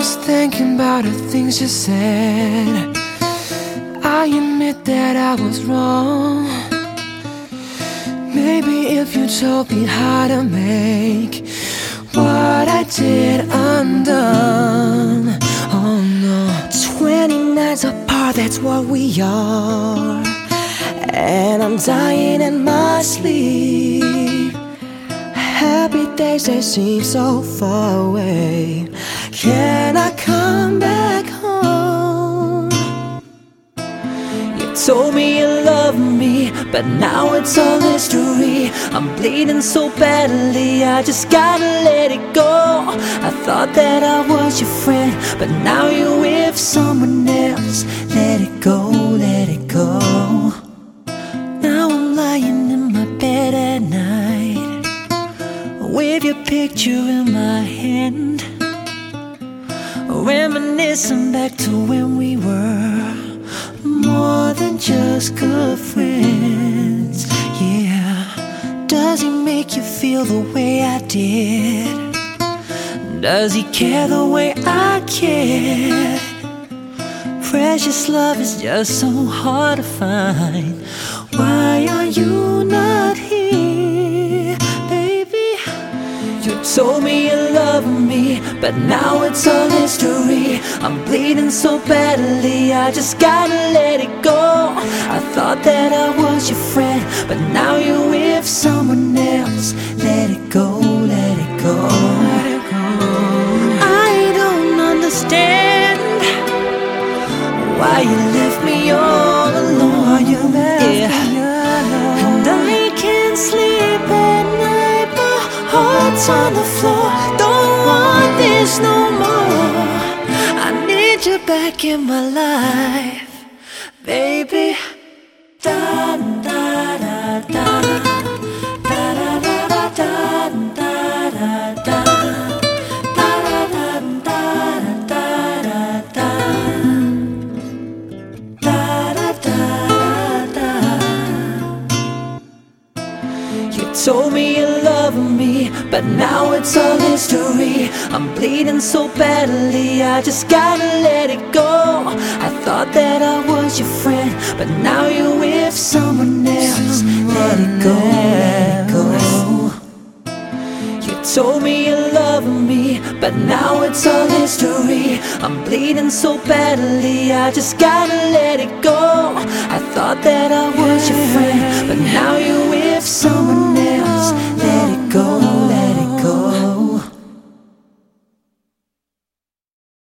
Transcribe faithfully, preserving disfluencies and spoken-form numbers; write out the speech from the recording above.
was thinking about the things you said. I admit that I was wrong. Maybe if you told me how to make what I did undone. Oh no. Twenty nights apart, that's what we are. And I'm dying in my sleep. Happy days, they seem so far away. Can I come back home? You told me you loved me, but now it's all history. I'm bleeding so badly, I just gotta let it go. I thought that I was your friend, but now you're with someone else. Let it go, let it go. Now I'm lying in my bed at night with your picture in my hand, reminiscing back to when we were more than just good friends. Yeah. Does he make you feel the way I did? Does he care the way I care? Precious love is just so hard to find. Why are you not here, baby? You told me you loved me, but now it's all history. I'm bleeding so badly, I just gotta let it go. I thought that I was your friend, but now you're with someone else. Let it go, let it go, let it go. I don't understand why you left me all alone. You left yeah. me alone. And I can't sleep at night, my heart's on the floor. Don't want this no more. I need you back in my life, baby. Da da da da da da da da da da da. Told me you love me, but now it's all history. I'm bleeding so badly, I just gotta let it go. I thought that I was your friend, but now you're with someone else. Let it go, let it go. You told me you love me, but now it's all history. I'm bleeding so badly, I just gotta let it go. I thought that I was your friend, but now you're